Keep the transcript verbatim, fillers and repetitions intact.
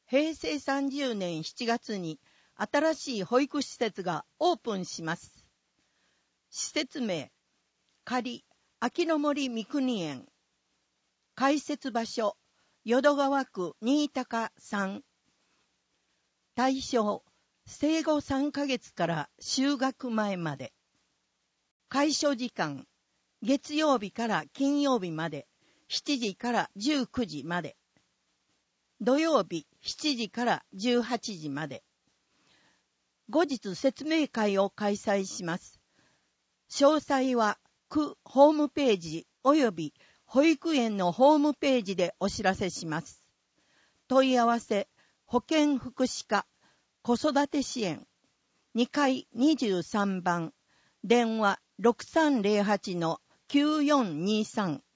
へいせいさんじゅうねんしちがつに新しい保育施設がオープンします。施設名、仮、秋の森三国園。開設場所、淀川区新高さん。対象、生後さんかげつから就学前まで。開所時間、月曜日から金曜日まで、しちじからじゅうくじまで。土曜日、しちじからじゅうはちじまで。後日説明会を開催します。詳細は区ホームページ及び保育園のホームページでお知らせします。問い合わせ、保健福祉課、子育て支援、にかいにじゅうさんばん、電話 ろくさんぜろはちのきゅうよんにさん。